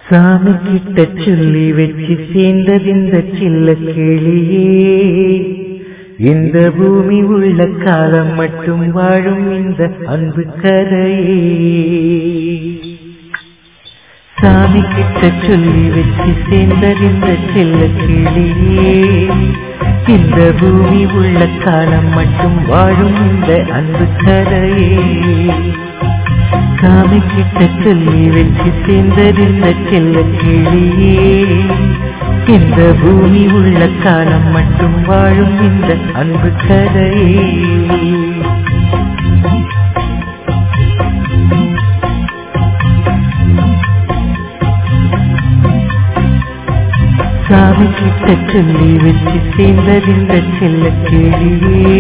சாமி கிட்ட சொல்லி வச்சு சேர்ந்ததிந்த சில்ல கிளியே, இந்த பூமி உள்ள காலம் மட்டும் வாழும் இந்த அன்பு கதையே. சாமி கிட்ட சொல்லி வச்சு சேர்ந்ததிந்த சில்ல கிளியே, இந்த பூமி உள்ள காலம் மட்டும் வாழும் இந்த அன்பு கதையே. சாமி கிட்ட சொல்லி வச்சு சேர்ந்ததிந்த செல்ல கிளியே, இந்த பூமி உள்ள காலம் மட்டும் வாழும் இந்த அன்பு கதையே. சாமி கிட்ட சொல்லி வச்சு சேர்ந்ததிந்த செல்ல கிளியே,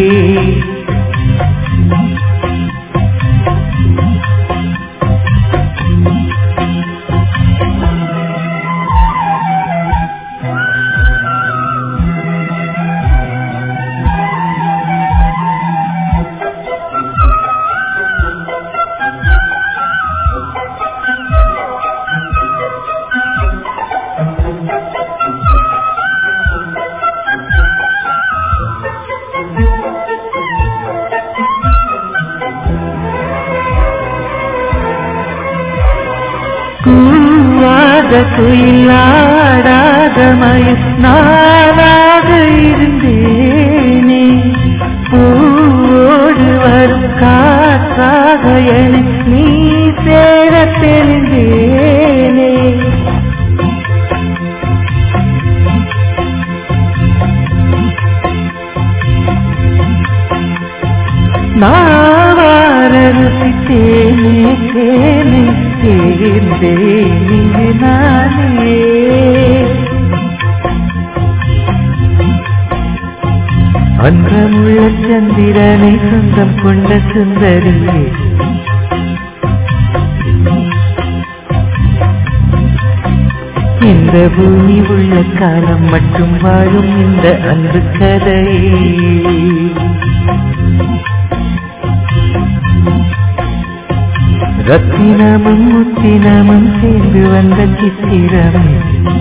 கூவாத குயிலாடாத மயில் நானாக இருந்தேனே, பூவோடு வரும் காற்றாக என நீ சேர தெரிந்தேனே. நாவார ருசித்தேனே தேனே சேர்ந்தேன் நானே. அன்றமுள்ள சந்திரனை சொந்தம் கொண்ட சுந்தரியே, இந்த பூமி உள்ள காலம் மட்டும் வாழும் இந்த அன்பு கதையே. ரத்தினமும் முத்தினமும் சேர்ந்து வந்த சித்திரமே,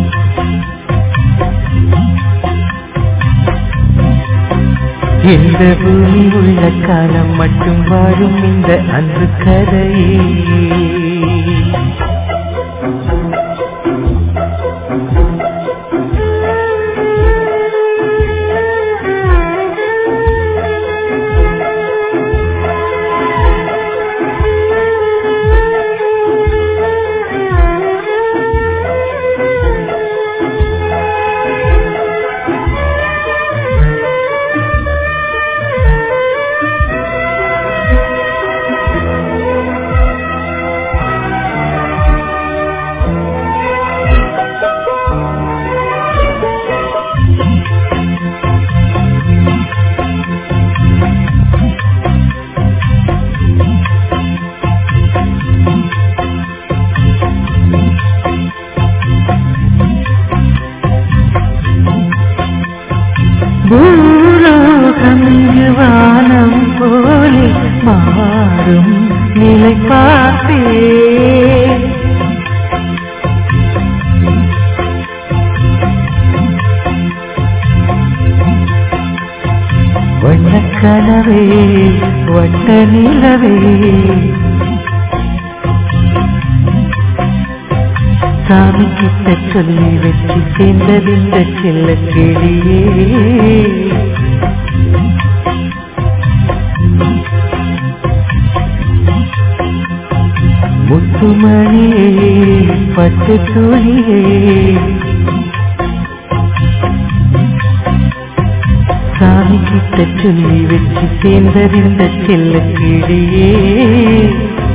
இந்த பூமி உள்ள காலம் மட்டும் வாழும் இந்த அன்பு கதையே. பூலோகம் இங்கு வானம் போலே மாறும் நிலை பார்த்தே, வண்ணக்கனவே வட்ட நிலவே, சாமி கிட்ட சொல்லி வச்சு சேர்ந்ததிந்த செல்ல கிளியே. முத்துமணியே பட்டு துளியே, சாமி கிட்ட சொல்லி வச்சு சேர்ந்ததிந்த செல்ல கிளியே.